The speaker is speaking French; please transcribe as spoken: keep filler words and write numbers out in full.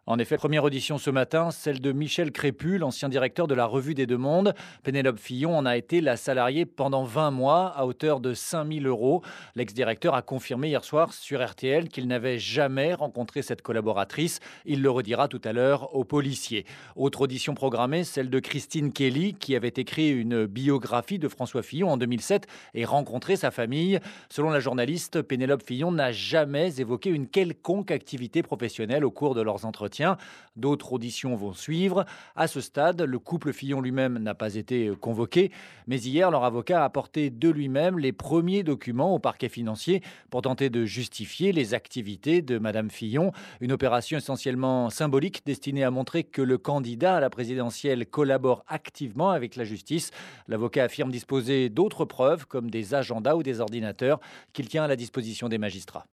En effet, première audition ce matin, celle de Michel Crépu, l'ancien directeur de la Revue des Deux Mondes. Pénélope Fillon en a été la salariée pendant vingt mois à hauteur de cinq mille euros. L'ex-directeur a confirmé hier soir sur R T L qu'il n'avait jamais rencontré cette collaboratrice. Il le redira tout à l'heure aux policiers. Autre audition programmée, celle de Christine Kelly, qui avait écrit une biographie de François Fillon en deux mille sept et rencontré sa famille. Selon la journaliste, Pénélope Fillon n'a jamais évoqué une quelconque activité professionnelle au cours de leurs entretiens. D'autres auditions vont suivre. À ce stade, le couple Fillon lui-même n'a pas été convoqué. Mais hier, leur avocat a apporté de lui-même les premiers documents au parquet financier pour tenter de justifier les activités de Madame Fillon. Une opération essentiellement symbolique destinée à montrer que le candidat à la présidentielle collabore activement avec la justice. L'avocat affirme disposer d'autres preuves, comme des agendas ou des ordinateurs, qu'il tient à la disposition des magistrats.